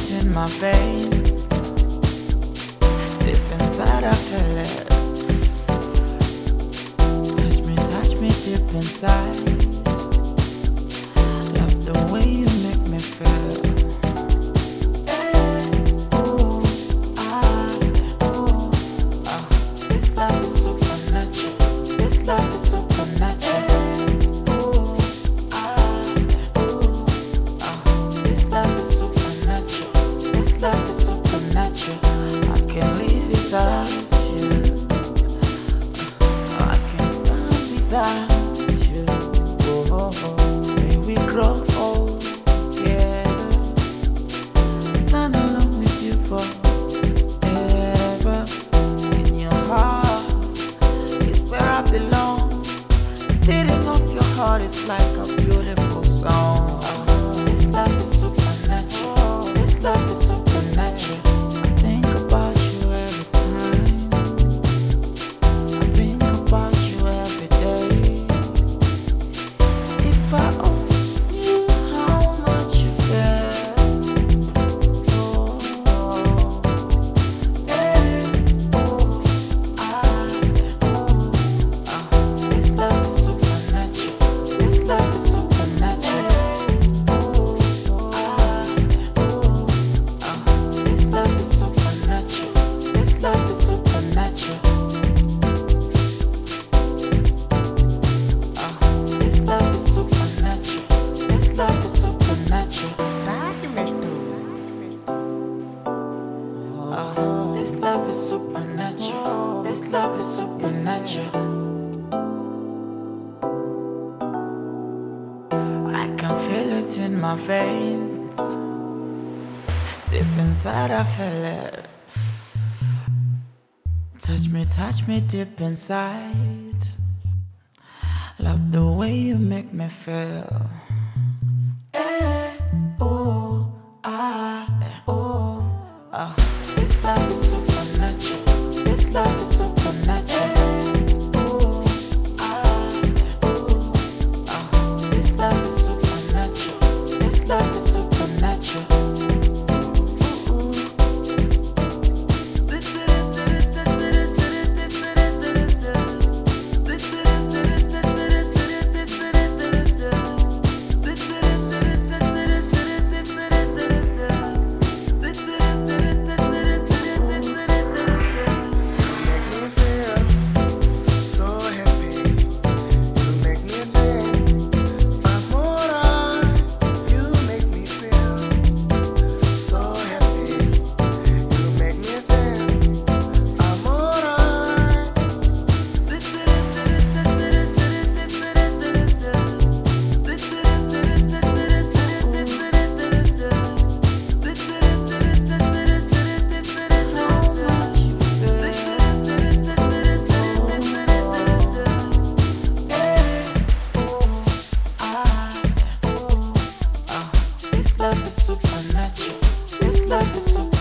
it in my veins. Deep inside, I feel it. Touch me deep inside. Love the way you make me feel. This love is supernatural. This love is supernatural. This love is supernatural. This love is supernatural. I can't live without you. I can't stand without you. May we grow old together. Stand alone with you forever. In your heart is where I belong. Beating of your heart is like a beautiful song. This love is supernatural. This love is supernatural. I think about you every time. I think about you every day. If I only knew how much you feel. This love is supernatural. This love is supernatural. This love is supernatural. This love is supernatural. This love is supernatural. This love is supernatural. This love is supernatural. This love is supernatural. I can feel it in my veins. Deep inside, I feel it. Touch me deep inside. Love the way you make me feel. This love is supernatural. This love is supernatural. This love is supernatural. This love is supernatural. This love is supernatural. This love is supernatural.